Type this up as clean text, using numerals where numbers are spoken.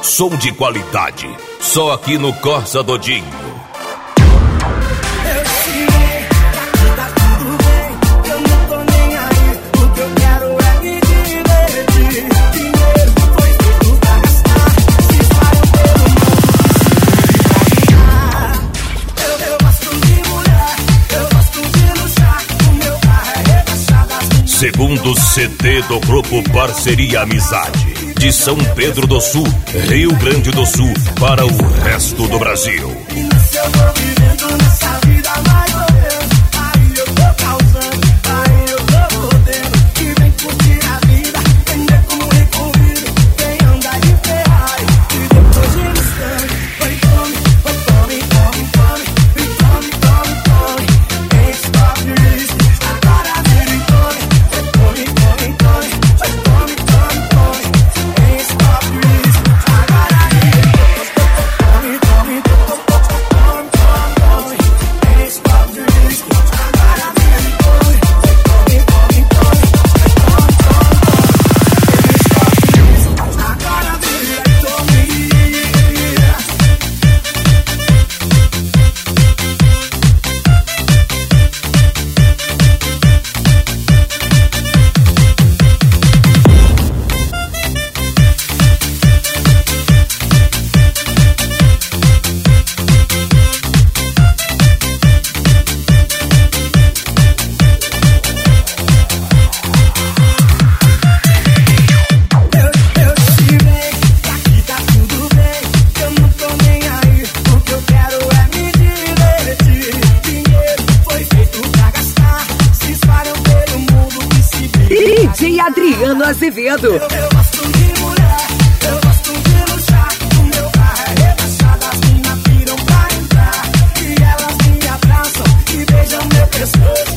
som de qualidade, só aqui no Corsa Dodinho. Segundo CD do Grupo Parceria Amizade, de São Pedro do Sul, Rio Grande do Sul, para o resto do Brasil. DJ Adriano Azevedo. Eu gosto de mulher, eu gosto de luxar. O meu carro é rebaixado, as minas viram pra entrar. E elas me abraçam e beijam meu pescoço.